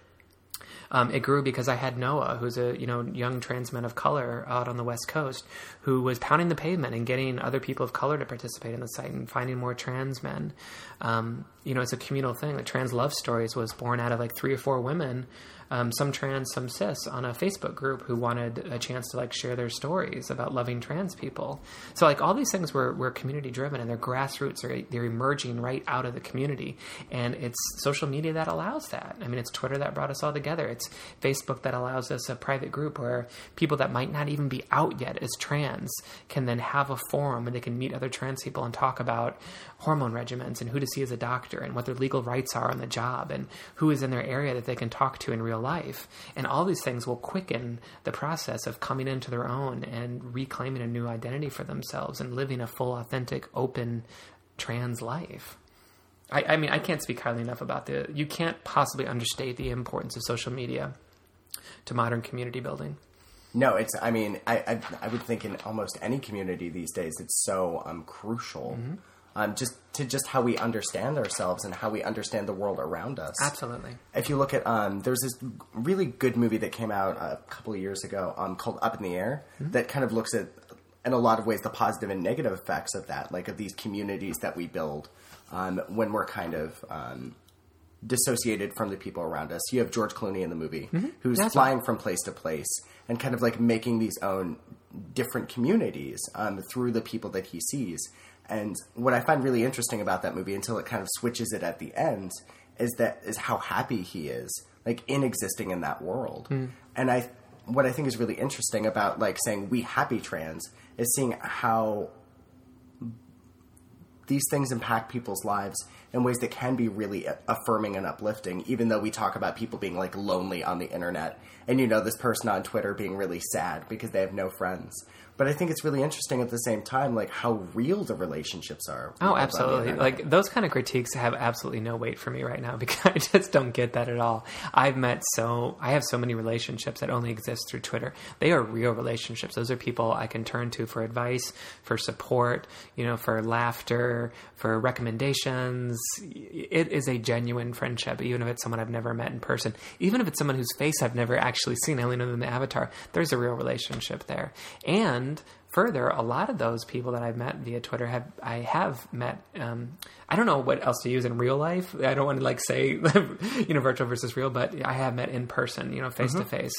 Um, it grew because I had Noah, who's a you know young trans man of color out on the West Coast, who was pounding the pavement and getting other people of color to participate in the site and finding more trans men. Um, you know, it's a communal thing. The Trans Love Stories was born out of like three or four women, um, some trans, some cis, on a Facebook group who wanted a chance to like share their stories about loving trans people. So like all these things were, were community driven, and their grassroots are they're emerging right out of the community. And it's social media that allows that. I mean, it's Twitter that brought us all together. It's Facebook that allows us a private group where people that might not even be out yet as trans can then have a forum where they can meet other trans people and talk about hormone regimens and who to see as a doctor and what their legal rights are on the job and who is in their area that they can talk to in real life. And all these things will quicken the process of coming into their own and reclaiming a new identity for themselves and living a full, authentic, open trans life. I, I mean, I can't speak highly enough about the... You can't possibly understate the importance of social media to modern community building. No, it's, I mean, I, I, I would think in almost any community these days, it's so um, crucial. Mm-hmm. um, just to just how we understand ourselves and how we understand the world around us. Absolutely. If you look at, um, there's this really good movie that came out a couple of years ago um, called Up in the Air mm-hmm. that kind of looks at, in a lot of ways, the positive and negative effects of that, like of these communities that we build um, when we're kind of um, dissociated from the people around us. You have George Clooney in the movie mm-hmm. who's That's flying right. from place to place and kind of like making these own different communities um, through the people that he sees. And what I find really interesting about that movie, until it kind of switches it at the end, is that is how happy he is, like, in existing in that world. Mm. And I, what I think is really interesting about, like, saying we happy trans is seeing how these things impact people's lives in ways that can be really affirming and uplifting, even though we talk about people being, like, lonely on the internet. And, you know, this person on Twitter being really sad because they have no friends. But I think it's really interesting at the same time, like, how real the relationships are. Oh, absolutely. Like, those kind of critiques have absolutely no weight for me right now because I just don't get that at all. I've met so, I have so many relationships that only exist through Twitter. They are real relationships. Those are people I can turn to for advice, for support, you know, for laughter, for recommendations. It is a genuine friendship, even if it's someone I've never met in person. Even if it's someone whose face I've never actually seen, I only know them in the avatar, there's a real relationship there. And And further, a lot of those people that I've met via Twitter have I have met. Um, I don't know what else to use in real life. I don't want to like say you know virtual versus real, but I have met in person, you know, face to face.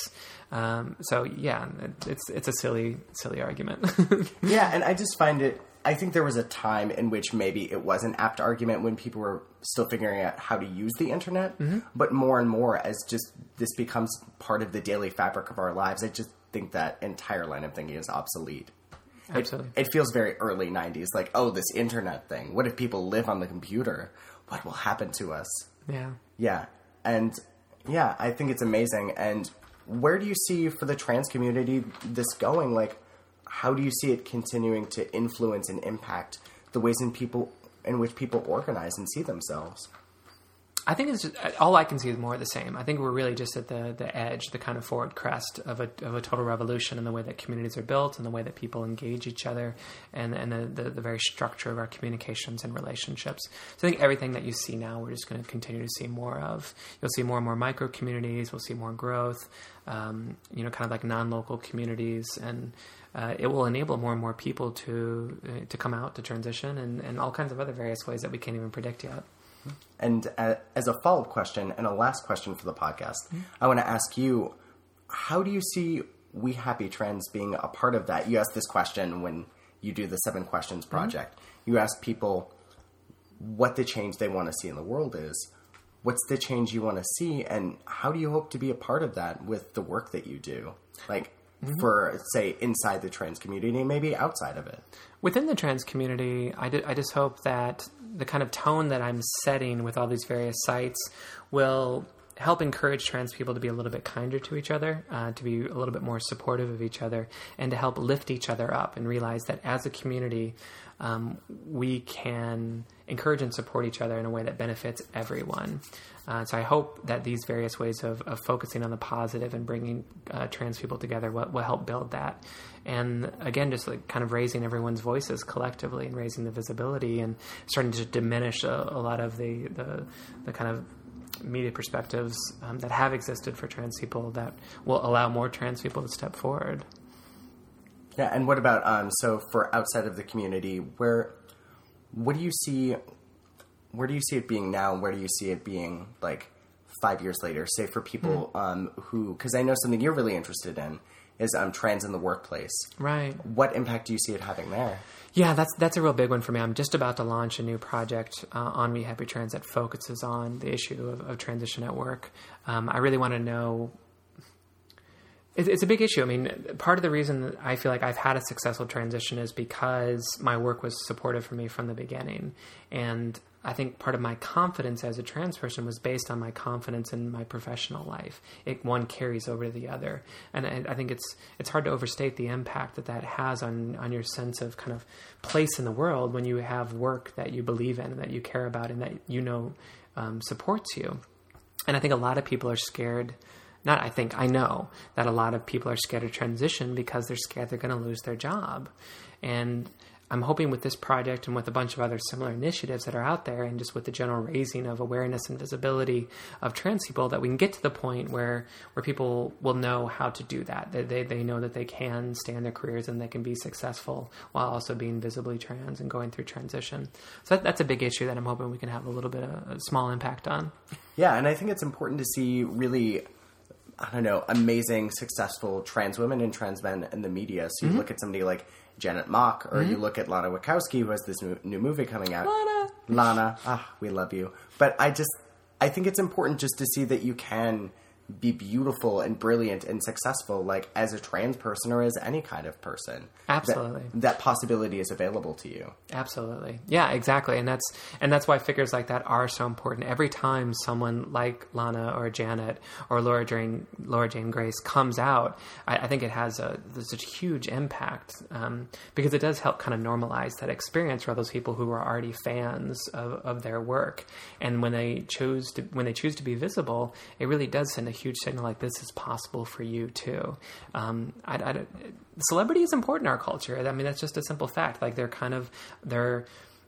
So yeah, it, it's it's a silly silly argument. Yeah, and I just find it. I think there was a time in which maybe it was an apt argument when people were still figuring out how to use the internet, mm-hmm. but more and more as just this becomes part of the daily fabric of our lives, I just think that entire line of thinking is obsolete. Absolutely. It, it feels very early nineties, like, oh, this internet thing. What if people live on the computer? What will happen to us? Yeah. Yeah. And yeah, I think it's amazing. And where do you see for the trans community this going? Like, how do you see it continuing to influence and impact the ways in people in which people organize and see themselves? I think it's just, all I can see is more of the same. I think we're really just at the, the edge, the kind of forward crest of a of a total revolution in the way that communities are built and the way that people engage each other and, and the, the, the very structure of our communications and relationships. So I think everything that you see now, we're just going to continue to see more of. You'll see more and more micro communities. We'll see more growth, um, you know, kind of like non-local communities. And uh, it will enable more and more people to uh, to come out, to transition, and, and all kinds of other various ways that we can't even predict yet. And uh, as a follow-up question and a last question for the podcast, mm-hmm. I want to ask you, how do you see We Happy Trans being a part of that? You ask this question when you do the Seven Questions Project. Mm-hmm. You ask people what the change they want to see in the world is. What's the change you want to see, and how do you hope to be a part of that with the work that you do? Like, mm-hmm. for, say, inside the trans community, maybe outside of it. Within the trans community, I, d- I just hope that the kind of tone that I'm setting with all these various sites will help encourage trans people to be a little bit kinder to each other, uh, to be a little bit more supportive of each other, and to help lift each other up and realize that as a community, um, we can encourage and support each other in a way that benefits everyone. Uh, so I hope that these various ways of, of focusing on the positive and bringing uh, trans people together will, will help build that. And again, just like kind of raising everyone's voices collectively and raising the visibility and starting to diminish a, a lot of the, the, the kind of media perspectives um, that have existed for trans people that will allow more trans people to step forward. Yeah, and what about, um, so for outside of the community, where, what do you see, where do you see it being now, and where do you see it being, like, five years later? Say for people mm. um, who, because I know something you're really interested in is um, trans in the workplace. Right. What impact do you see it having there? Yeah, that's that's a real big one for me. I'm just about to launch a new project uh, on We Happy Trans that focuses on the issue of, of transition at work. Um, I really want to know... It, it's a big issue. I mean, part of the reason that I feel like I've had a successful transition is because my work was supportive for me from the beginning. And I think part of my confidence as a trans person was based on my confidence in my professional life. It one carries over to the other, and I, I think it's it's hard to overstate the impact that that has on on your sense of kind of place in the world when you have work that you believe in and that you care about and that you know um, supports you. And I think a lot of people are scared. Not I think, I know that a lot of people are scared to transition because they're scared they're going to lose their job. And I'm hoping with this project and with a bunch of other similar initiatives that are out there, and just with the general raising of awareness and visibility of trans people, that we can get to the point where where people will know how to do that. They, they, they know that they can stay in their careers and they can be successful while also being visibly trans and going through transition. So that, that's a big issue that I'm hoping we can have a little bit of a small impact on. Yeah, and I think it's important to see really, I don't know, amazing, successful trans women and trans men in the media. So you mm-hmm. look at somebody like Janet Mock, or mm-hmm. you look at Lana Wachowski, who has this new, new movie coming out. Lana! Lana. Ah, we love you. But I just, I think it's important just to see that you can be beautiful and brilliant and successful, like as a trans person or as any kind of person. Absolutely. That, that possibility is available to you. Absolutely. Yeah, exactly. And that's, and that's why figures like that are so important. Every time someone like Lana or Janet or Laura Jane, Laura Jane Grace comes out, I, I think it has a, such a huge impact, um, because it does help kind of normalize that experience for all those people who are already fans of, of their work. And when they choose to, when they choose to be visible, it really does send a huge signal like this is possible for you too. Um, I, I, celebrity is important in our culture. I mean, that's just a simple fact. Like they're kind of, they're,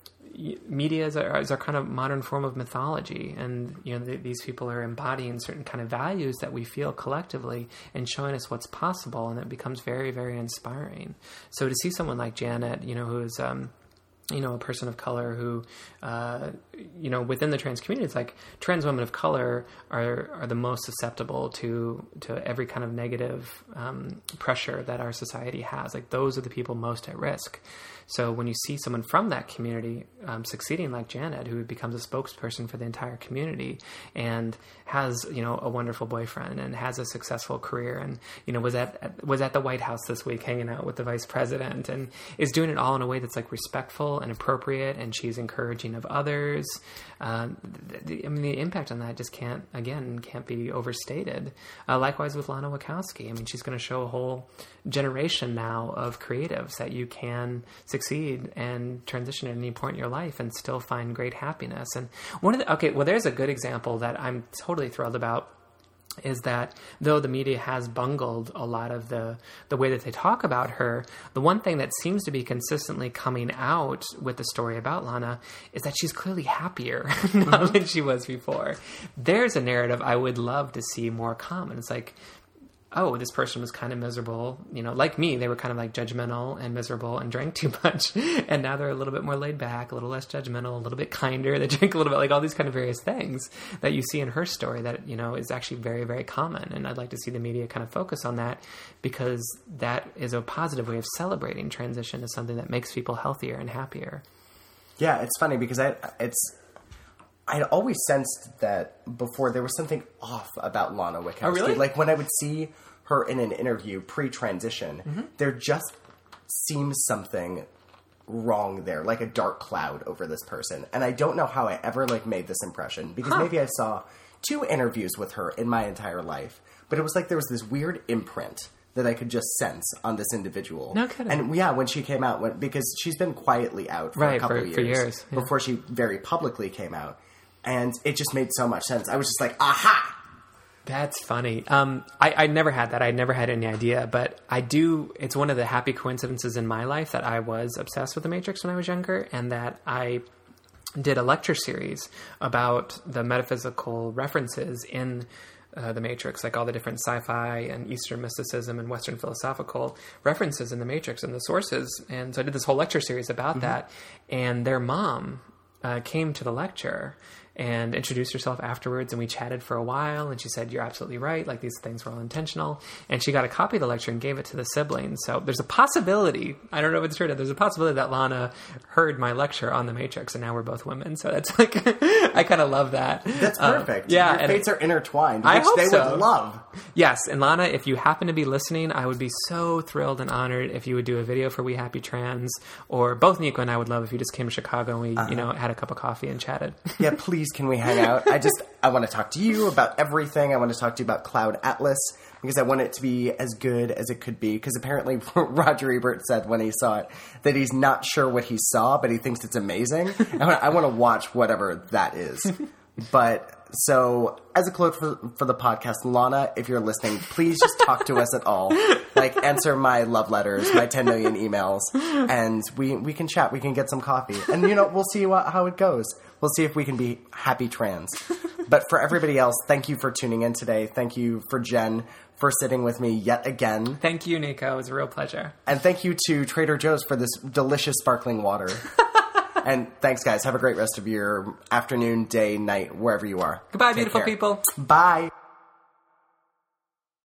media is a, is a kind of modern form of mythology. And, you know, th- these people are embodying certain kind of values that we feel collectively and showing us what's possible. And it becomes very, very inspiring. So to see someone like Janet, you know, who is, um, you know, a person of color who, uh, you know, within the trans community, it's like trans women of color are, are the most susceptible to, to every kind of negative, um, pressure that our society has. Like those are the people most at risk. So when you see someone from that community, um, succeeding like Janet, who becomes a spokesperson for the entire community and has, you know, a wonderful boyfriend and has a successful career and, you know, was at, was at the White House this week hanging out with the vice president and is doing it all in a way that's like respectful and appropriate, and she's encouraging of others. Um, the, I mean, the impact on that just can't, again, can't be overstated. Uh, likewise with Lana Wachowski. I mean, she's going to show a whole generation now of creatives that you can succeed and transition at any point in your life and still find great happiness. And one of the, okay, well, there's a good example that I'm totally thrilled about, is that though the media has bungled a lot of the, the way that they talk about her, the one thing that seems to be consistently coming out with the story about Lana is that she's clearly happier now than she was before. There's a narrative I would love to see more common. It's like, oh, this person was kind of miserable, you know, like me, they were kind of like judgmental and miserable and drank too much. And now they're a little bit more laid back, a little less judgmental, a little bit kinder. They drink a little bit, like all these kind of various things that you see in her story that, you know, is actually very, very common. And I'd like to see the media kind of focus on that, because that is a positive way of celebrating transition as something that makes people healthier and happier. Yeah, it's funny because I, it's, I'd always sensed that before there was something off about Lana Wachowski. Oh, really? Like when I would see her in an interview pre-transition, mm-hmm. there just seems something wrong there, like a dark cloud over this person. And I don't know how I ever like made this impression, because huh. maybe I saw two interviews with her in my entire life, but it was like there was this weird imprint that I could just sense on this individual. No kidding. And yeah, when she came out, when, because she's been quietly out for right, a couple for, of years, for years yeah. before she very publicly came out. And it just made so much sense. I was just like, aha! That's funny. Um, I, I never had that. I never had any idea, but I do. It's one of the happy coincidences in my life that I was obsessed with The Matrix when I was younger, and that I did a lecture series about the metaphysical references in uh, The Matrix, like all the different sci-fi and Eastern mysticism and Western philosophical references in The Matrix and the sources. And so I did this whole lecture series about mm-hmm. that, and their mom uh, came to the lecture and introduced herself afterwards, and we chatted for a while, and she said, you're absolutely right, like these things were all intentional, and she got a copy of the lecture and gave it to the siblings. So there's a possibility, I don't know if it's true, there's a possibility that Lana heard my lecture on The Matrix, and now we're both women, so that's like, I kind of love that. That's perfect. Um, yeah. Your fates are intertwined, which I hope they so. would love. Yes, and Lana, if you happen to be listening, I would be so thrilled and honored if you would do a video for We Happy Trans, or both Nico and I would love if you just came to Chicago and we, uh-huh. you know, had a cup of coffee and chatted. Yeah, please, can we hang out? I just, I want to talk to you about everything. I want to talk to you about Cloud Atlas, because I want it to be as good as it could be. Because apparently Roger Ebert said when he saw it that he's not sure what he saw, but he thinks it's amazing. I want, I want to watch whatever that is. But so, as a close for, for the podcast, Lana, if you're listening, please just talk to us at all. Like, answer my love letters, my ten million emails, and we, we can chat. We can get some coffee. And, you know, we'll see what, how it goes. We'll see if we can be happy trans. But for everybody else, thank you for tuning in today. Thank you for Jen for sitting with me yet again. Thank you, Nico. It was a real pleasure. And thank you to Trader Joe's for this delicious sparkling water. And thanks, guys. Have a great rest of your afternoon, day, night, wherever you are. Goodbye, Take beautiful care. people. Bye.